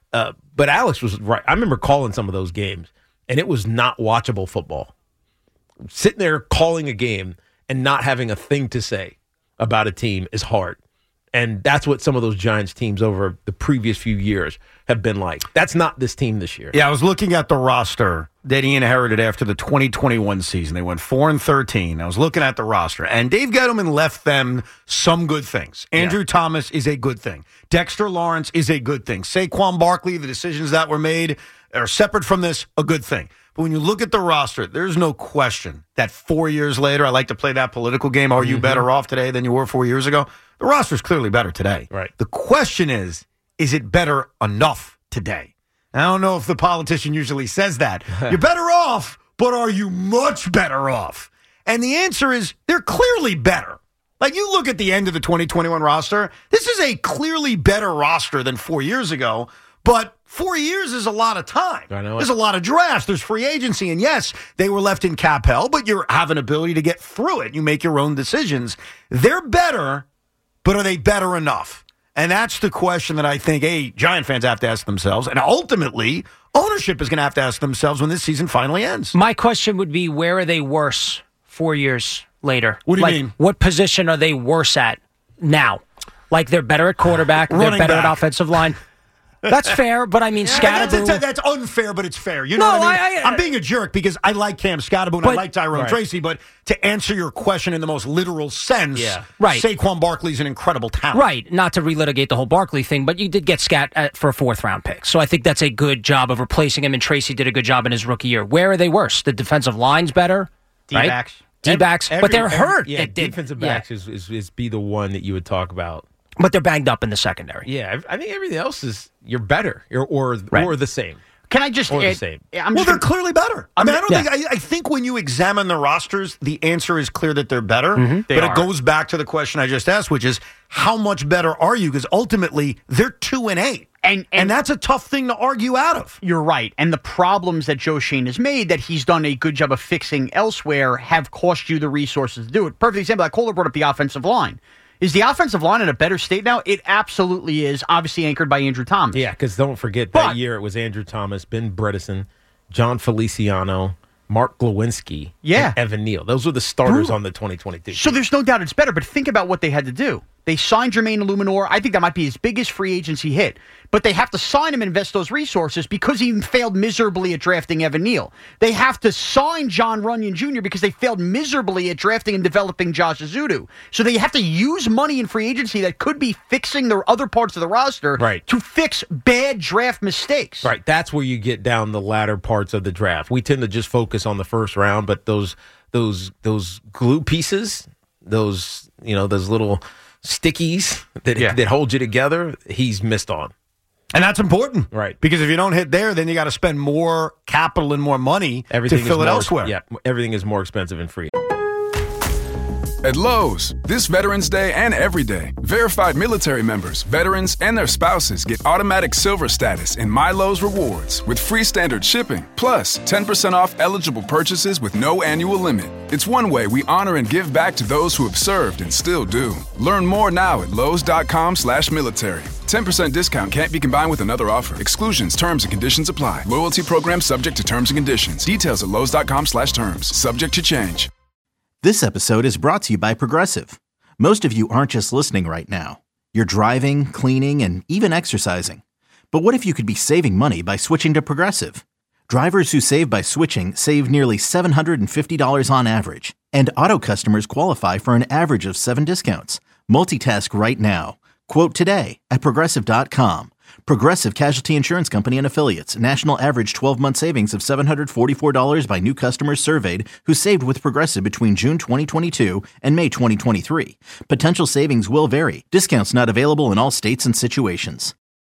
But Alex was right. I remember calling some of those games, and it was not watchable football. Sitting there calling a game and not having a thing to say about a team is hard. And that's what some of those Giants teams over the previous few years have been like. That's not this team this year. Yeah, I was looking at the roster that he inherited after the 2021 season. They went 4-13. I was looking at the roster, and Dave Gettleman left them some good things. Andrew Thomas is a good thing. Dexter Lawrence is a good thing. Saquon Barkley, the decisions that were made are separate from this, a good thing. But when you look at the roster, there's no question that 4 years later, I like to play that political game, are you better off today than you were 4 years ago? The roster's clearly better today. Right. The question is it better enough today? I don't know if the politician usually says that. You're better off, but are you much better off? And the answer is they're clearly better. Like, you look at the end of the 2021 roster, this is a clearly better roster than 4 years ago, but 4 years is a lot of time. I know. There's a lot of drafts. There's free agency. And yes, they were left in cap hell, but you have an ability to get through it. You make your own decisions. They're better, but are they better enough? And that's the question that I think, Giant fans have to ask themselves. And ultimately, ownership is going to have to ask themselves when this season finally ends. My question would be, where are they worse 4 years later? What do you mean? What position are they worse at now? Like, they're better at quarterback, they're better at offensive line. That's fair, but I mean, Scatterbo. That's unfair, but it's fair. You know what I mean? I'm being a jerk because I like Cam Scatterbo and I like Tyrone Tracy, but to answer your question in the most literal sense, right. Saquon Barkley's an incredible talent. Right, not to relitigate the whole Barkley thing, but you did get Scat for a fourth-round pick. So I think that's a good job of replacing him, and Tracy did a good job in his rookie year. Where are they worse? The defensive line's better? D-backs. Right? D-backs, but they're hurt. Yeah, defensive backs is be the one that you would talk about. But they're banged up in the secondary. Yeah, I think everything else is you're better or the same. Can I just the same? They're clearly better. I think when you examine the rosters, the answer is clear that they're better. Mm-hmm. But it goes back to the question I just asked, which is how much better are you? Because ultimately they're 2-8. And that's a tough thing to argue out of. You're right. And the problems that Joe Schoen has made that he's done a good job of fixing elsewhere have cost you the resources to do it. Perfect example, like Kohler brought up the offensive line. Is the offensive line in a better state now? It absolutely is, obviously anchored by Andrew Thomas. Yeah, because don't forget that year it was Andrew Thomas, Ben Bredesen, John Feliciano, Mark Glowinski, and Evan Neal. Those were the starters on the 2022 team. So there's no doubt it's better, but think about what they had to do. They signed Jermaine Illuminor. I think that might be his biggest free agency hit. But they have to sign him and invest those resources because he failed miserably at drafting Evan Neal. They have to sign John Runyon Jr. because they failed miserably at drafting and developing Josh Azudu. So they have to use money in free agency that could be fixing the other parts of the roster to fix bad draft mistakes. Right. That's where you get down the latter parts of the draft. We tend to just focus on the first round, but those glue pieces, those little stickies that hold you together, he's missed on. And that's important. Right. Because if you don't hit there, then you got to spend more capital and more money to fill it elsewhere. Yeah, everything is more expensive and free. At Lowe's, this Veterans Day and every day, verified military members, veterans, and their spouses get automatic silver status in My Lowe's Rewards with free standard shipping, plus 10% off eligible purchases with no annual limit. It's one way we honor and give back to those who have served and still do. Learn more now at Lowes.com/military. 10% discount can't be combined with another offer. Exclusions, terms, and conditions apply. Loyalty program subject to terms and conditions. Details at Lowes.com/terms. Subject to change. This episode is brought to you by Progressive. Most of you aren't just listening right now. You're driving, cleaning, and even exercising. But what if you could be saving money by switching to Progressive? Drivers who save by switching save nearly $750 on average. And auto customers qualify for an average of 7 discounts. Multitask right now. Quote today at Progressive.com. Progressive Casualty Insurance Company and Affiliates. National average 12-month savings of $744 by new customers surveyed who saved with Progressive between June 2022 and May 2023. Potential savings will vary. Discounts not available in all states and situations.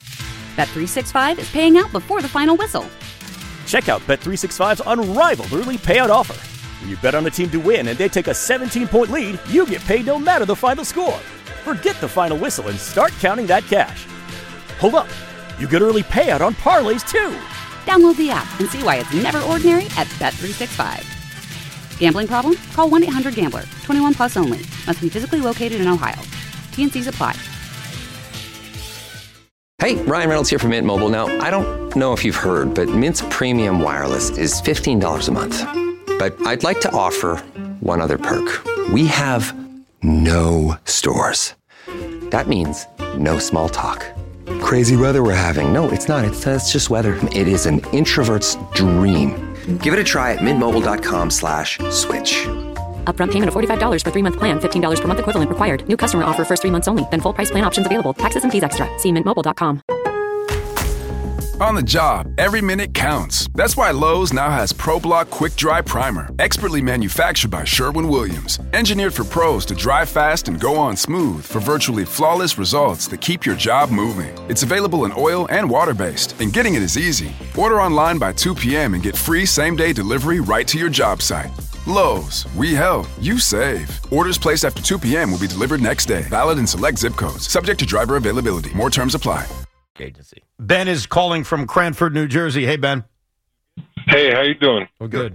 Bet365 is paying out before the final whistle. Check out Bet365's unrivaled early payout offer. When you bet on a team to win and they take a 17-point lead, you get paid no matter the final score. Forget the final whistle and start counting that cash. Hold up. You get early payout on parlays, too. Download the app and see why it's never ordinary at Bet365. Gambling problem? Call 1-800-GAMBLER. 21 plus only. Must be physically located in Ohio. T&Cs apply. Hey, Ryan Reynolds here from Mint Mobile. Now, I don't know if you've heard, but Mint's premium wireless is $15 a month. But I'd like to offer one other perk. We have no stores. That means no small talk. Crazy weather we're having. No, it's not. It's just weather. It is an introvert's dream. Give it a try at mintmobile.com/switch. Upfront payment of $45 for 3-month plan. $15 per month equivalent required. New customer offer first 3 months only. Then full price plan options available. Taxes and fees extra. See mintmobile.com. On the job, every minute counts. That's why Lowe's now has ProBlock Quick Dry Primer, expertly manufactured by Sherwin-Williams. Engineered for pros to dry fast and go on smooth for virtually flawless results that keep your job moving. It's available in oil and water-based, and getting it is easy. Order online by 2 p.m. and get free same-day delivery right to your job site. Lowe's, we help, you save. Orders placed after 2 p.m. will be delivered next day. Valid in select zip codes. Subject to driver availability. More terms apply. Agency. Ben is calling from Cranford, New Jersey. Hey, Ben. Hey, how you doing? We're good.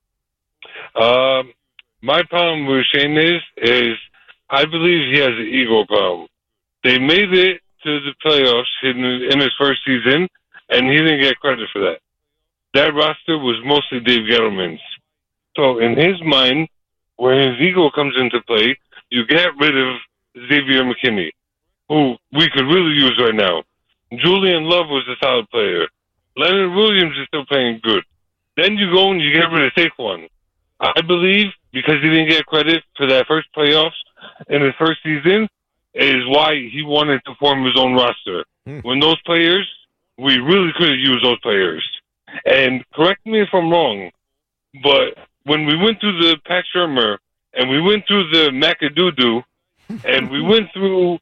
My problem with Shane is I believe he has an ego problem. They made it to the playoffs in his first season, and he didn't get credit for that. That roster was mostly Dave Gettleman's. So in his mind, when his ego comes into play, you get rid of Xavier McKinney, who we could really use right now. Julian Love was a solid player. Leonard Williams is still playing good. Then you go and you get rid of Saquon. I believe because he didn't get credit for that first playoffs in his first season is why he wanted to form his own roster. When those players, we really could have used those players. And correct me if I'm wrong, but when we went through the Pat Shurmur and we went through the McAdoo and we went through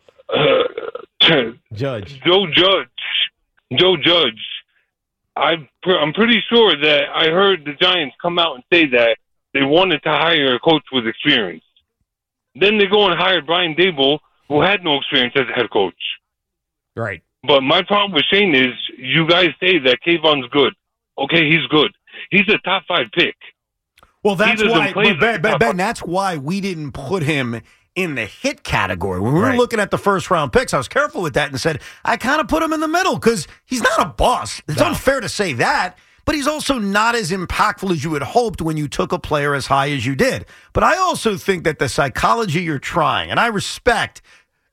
Joe Judge. I'm pretty sure that I heard the Giants come out and say that they wanted to hire a coach with experience. Then they go and hire Brian Daboll, who had no experience as a head coach. Right. But my problem with Shane is you guys say that Kayvon's good. Okay, he's good. He's a top 5 pick. Well, that's why, Ben, that's why we didn't put him in the hit category. When we were looking at the first-round picks, I was careful with that and said, I kind of put him in the middle because he's not a bust. It's unfair to say that, but he's also not as impactful as you had hoped when you took a player as high as you did. But I also think that the psychology you're trying, and I respect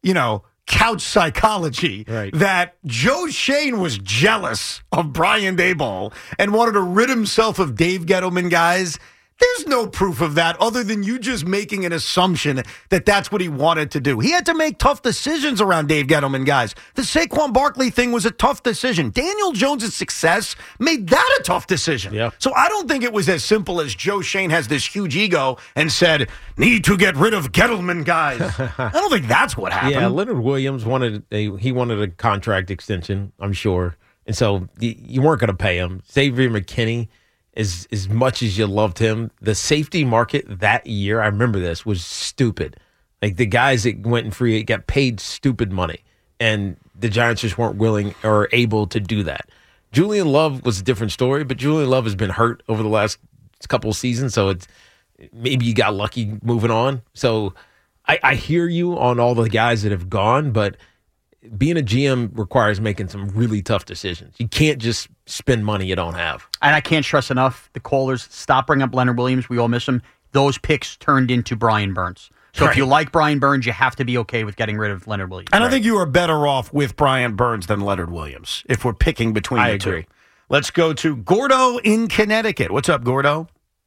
couch psychology that Joe Schoen was jealous of Brian Daboll and wanted to rid himself of Dave Gettleman guys. There's no proof of that other than you just making an assumption that that's what he wanted to do. He had to make tough decisions around Dave Gettleman guys. The Saquon Barkley thing was a tough decision. Daniel Jones' success made that a tough decision. Yeah. So I don't think it was as simple as Joe Schoen has this huge ego and said, need to get rid of Gettleman guys. I don't think that's what happened. Yeah, Leonard Williams wanted a contract extension, I'm sure. And so you weren't going to pay him. Xavier McKinney, as much as you loved him, the safety market that year, I remember this, was stupid. Like the guys that went in free got paid stupid money, and the Giants just weren't willing or able to do that. Julian Love was a different story, but Julian Love has been hurt over the last couple of seasons, so maybe you got lucky moving on. So I hear you on all the guys that have gone, but being a GM requires making some really tough decisions. You can't just spend money you don't have. And I can't stress enough, the callers, stop bringing up Leonard Williams. We all miss him. Those picks turned into Brian Burns. So if you like Brian Burns, you have to be okay with getting rid of Leonard Williams. And I think you are better off with Brian Burns than Leonard Williams if we're picking between the two. Let's go to Gordo in Connecticut. What's up, Gordo?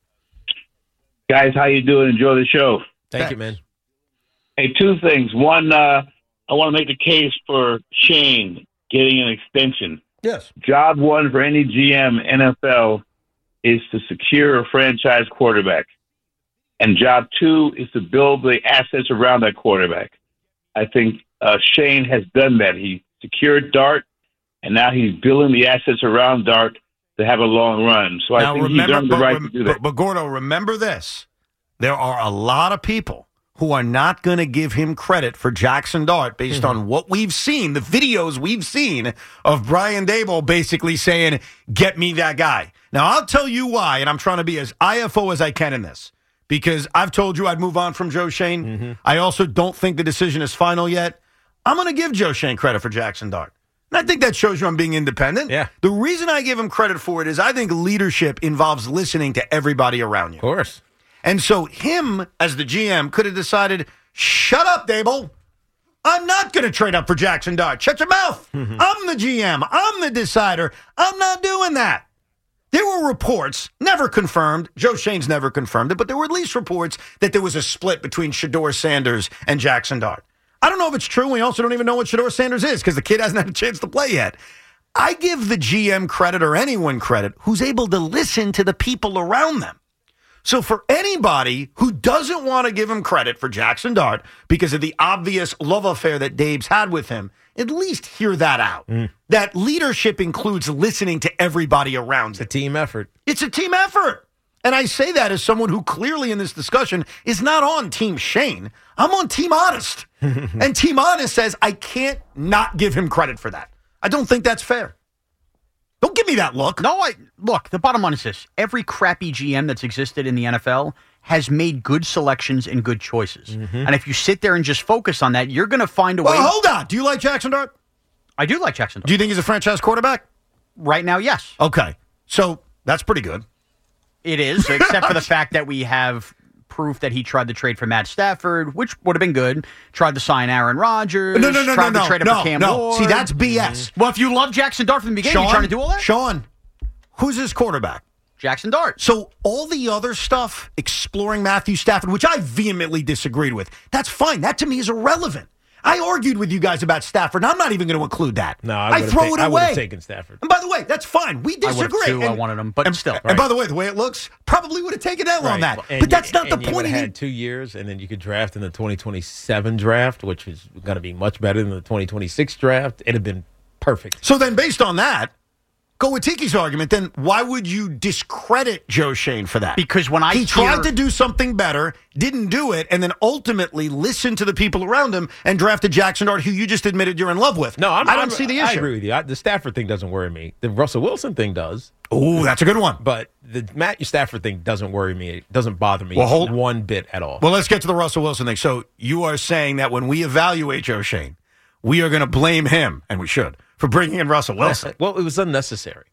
Guys, how you doing? Enjoy the show. Thank you, man. Hey, two things. One, I want to make the case for Shane getting an extension. Yes. Job one for any GM NFL is to secure a franchise quarterback. And job two is to build the assets around that quarterback. I think Shane has done that. He secured Dart, and now he's building the assets around Dart to have a long run. So I think he's earned the right to do that. But Gordo, remember this. There are a lot of people who are not going to give him credit for Jackson Dart based on what we've seen, the videos we've seen of Brian Daboll basically saying, get me that guy. Now, I'll tell you why, and I'm trying to be as IFO as I can in this, because I've told you I'd move on from Joe Schoen. I also don't think the decision is final yet. I'm going to give Joe Schoen credit for Jackson Dart. And I think that shows you I'm being independent. Yeah. The reason I give him credit for it is I think leadership involves listening to everybody around you. Of course. And so him, as the GM, could have decided, shut up, Daboll. I'm not going to trade up for Jackson Dart. Shut your mouth. I'm the GM. I'm the decider. I'm not doing that. There were reports, never confirmed. Joe Schoen's never confirmed it, but there were at least reports that there was a split between Shedeur Sanders and Jackson Dart. I don't know if it's true. We also don't even know what Shedeur Sanders is because the kid hasn't had a chance to play yet. I give the GM credit or anyone credit who's able to listen to the people around them. So for anybody who doesn't want to give him credit for Jackson Dart because of the obvious love affair that Dave's had with him, at least hear that out. That leadership includes listening to everybody around you. It's a team effort. It's a team effort. And I say that as someone who clearly in this discussion is not on Team Shane. I'm on Team Honest. And Team Honest says I can't not give him credit for that. I don't think that's fair. Don't give me that look. No, look, the bottom line is this. Every crappy GM that's existed in the NFL has made good selections and good choices. And if you sit there and just focus on that, you're going to find a way. Well, hold on. Do you like Jackson Dart? I do like Jackson Dart. Do you think he's a franchise quarterback? Right now, yes. Okay. So that's pretty good. It is, except for the fact that we have proof that he tried to trade for Matt Stafford, which would have been good. Tried to sign Aaron Rodgers. No. Tried to trade up for Cam Ward. See, that's BS. Well, if you love Jackson Dart from the beginning, you're trying to do all that? Sean, who's his quarterback? Jackson Dart. So all the other stuff, exploring Matthew Stafford, which I vehemently disagreed with, that's fine. That to me is irrelevant. I argued with you guys about Stafford, and I'm not even going to include that. No, I throw it away. I would have taken Stafford. And by the way, that's fine. We disagree. I would have too. I wanted him, but still. And by the way, the way it looks, probably would have taken that on that. But that's not the point. You would have had 2 years, and then you could draft in the 2027 draft, which is going to be much better than the 2026 draft. It'd have been perfect. So then based on that, go with Tiki's argument, then why would you discredit Joe Schoen for that? Because when he tried to do something better, didn't do it, and then ultimately listened to the people around him and drafted Jackson Dart, who you just admitted you're in love with. No, I don't see the issue. I agree with you. The Stafford thing doesn't worry me. The Russell Wilson thing does. Oh, that's a good one. But the Matthew Stafford thing doesn't worry me. It doesn't bother me one bit at all. Well, let's get to the Russell Wilson thing. So you are saying that when we evaluate Joe Schoen, we are going to blame him, and we should, for bringing in Russell Wilson. Well, it was unnecessary.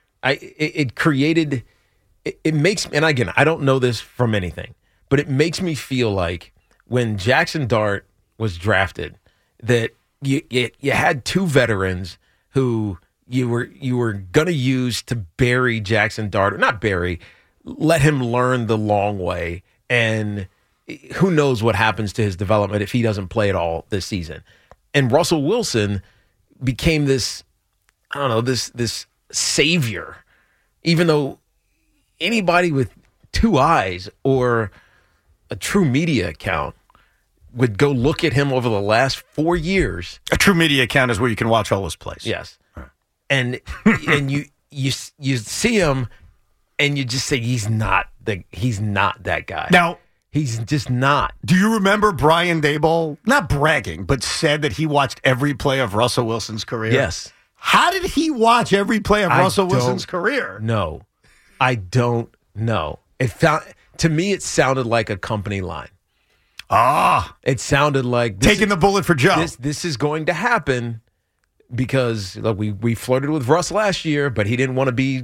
It created, it makes, and again, I don't know this from anything, but it makes me feel like when Jackson Dart was drafted, that you had two veterans who you were going to use to bury Jackson Dart, not bury, let him learn the long way, and who knows what happens to his development if he doesn't play at all this season. And Russell Wilson became this, I don't know, this savior, even though anybody with two eyes or a true media account would go look at him over the last 4 years. A true media account is where you can watch all his plays. Yes. Right. And you see him and you just say he's not that guy. Now, he's just not. Do you remember Brian Daboll, not bragging, but said that he watched every play of Russell Wilson's career? Yes. How did he watch every play of Russell Wilson's career? No. I don't know. To me, it sounded like a company line. It sounded like taking the bullet for Joe. This is going to happen because look, we flirted with Russ last year, but he didn't want to be,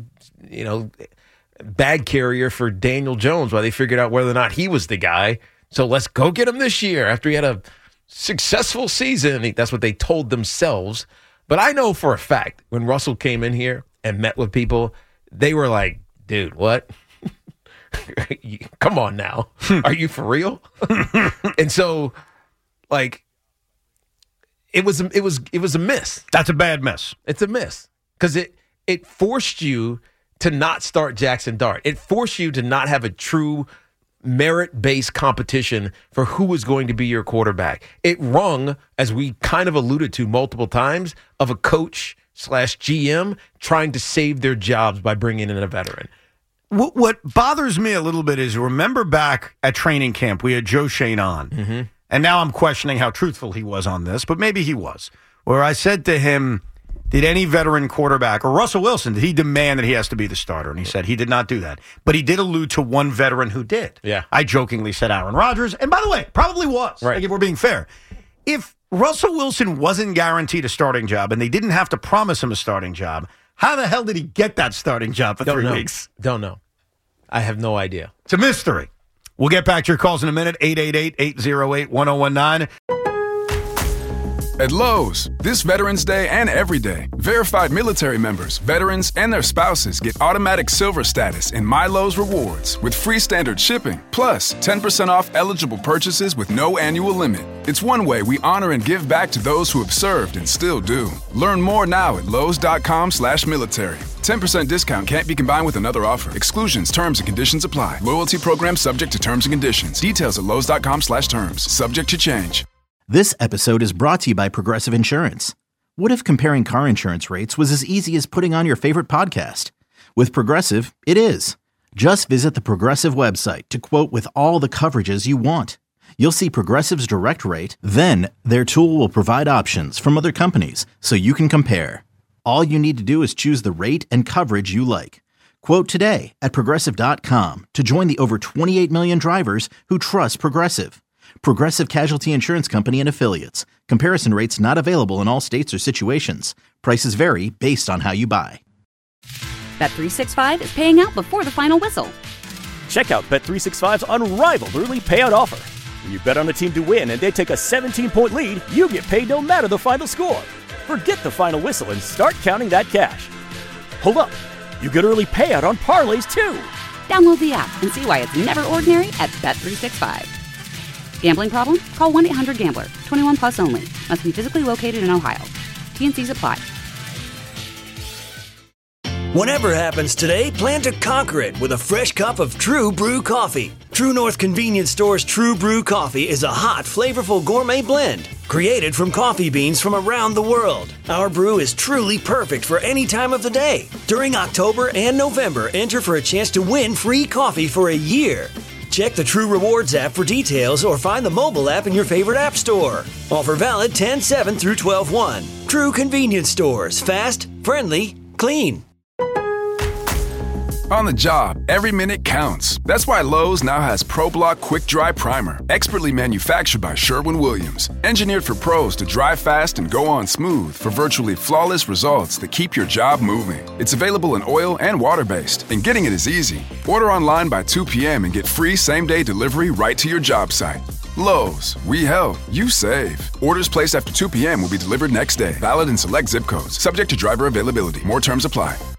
bag carrier for Daniel Jones while they figured out whether or not he was the guy. So let's go get him this year after he had a successful season. That's what they told themselves. But I know for a fact when Russell came in here and met with people, they were like, dude, what? Come on now. Are you for real? And so, like, it was a miss. That's a bad miss. It's a miss because it forced you to not start Jackson Dart. It forced you to not have a true merit-based competition for who was going to be your quarterback. It rung, as we kind of alluded to multiple times, of a coach/GM trying to save their jobs by bringing in a veteran. What bothers me a little bit is, remember back at training camp, we had Joe Shane on. Mm-hmm. And now I'm questioning how truthful he was on this, but maybe he was. Where I said to him, did any veteran quarterback, or Russell Wilson, did he demand that he has to be the starter? And he said he did not do that. But he did allude to one veteran who did. Yeah. I jokingly said Aaron Rodgers. And by the way, probably was. Right. Like, if we're being fair. If Russell Wilson wasn't guaranteed a starting job and they didn't have to promise him a starting job, how the hell did he get that starting job for 3 weeks? Don't know. I have no idea. It's a mystery. We'll get back to your calls in a minute. 888-808-1019. At Lowe's, this Veterans Day and every day, verified military members, veterans, and their spouses get automatic silver status in My Lowe's Rewards with free standard shipping, plus 10% off eligible purchases with no annual limit. It's one way we honor and give back to those who have served and still do. Learn more now at Lowe's.com/military. 10% discount can't be combined with another offer. Exclusions, terms, and conditions apply. Loyalty program subject to terms and conditions. Details at Lowe's.com/terms. Subject to change. This episode is brought to you by Progressive Insurance. What if comparing car insurance rates was as easy as putting on your favorite podcast? With Progressive, it is. Just visit the Progressive website to quote with all the coverages you want. You'll see Progressive's direct rate, then their tool will provide options from other companies so you can compare. All you need to do is choose the rate and coverage you like. Quote today at Progressive.com to join the over 28 million drivers who trust Progressive. Progressive Casualty Insurance Company and Affiliates. Comparison rates not available in all states or situations. Prices vary based on how you buy. Bet365 is paying out before the final whistle. Check out Bet365's unrivaled early payout offer. When you bet on a team to win and they take a 17-point lead, you get paid no matter the final score. Forget the final whistle and start counting that cash. Hold up. You get early payout on parlays, too. Download the app and see why it's never ordinary at Bet365. Gambling problem? Call 1-800-GAMBLER. 21 plus only. Must be physically located in Ohio. T&Cs apply. Whatever happens today, plan to conquer it with a fresh cup of True Brew coffee. True North Convenience Store's True Brew coffee is a hot, flavorful gourmet blend created from coffee beans from around the world. Our brew is truly perfect for any time of the day. During October and November, enter for a chance to win free coffee for a year. Check the True Rewards app for details or find the mobile app in your favorite app store. Offer valid 10/7 through 12/1. True Convenience Stores. Fast, friendly, clean. On the job, every minute counts. That's why Lowe's now has ProBlock Quick Dry Primer, expertly manufactured by Sherwin-Williams. Engineered for pros to dry fast and go on smooth for virtually flawless results that keep your job moving. It's available in oil and water-based, and getting it is easy. Order online by 2 p.m. and get free same-day delivery right to your job site. Lowe's, we help, you save. Orders placed after 2 p.m. will be delivered next day. Valid in select zip codes. Subject to driver availability. More terms apply.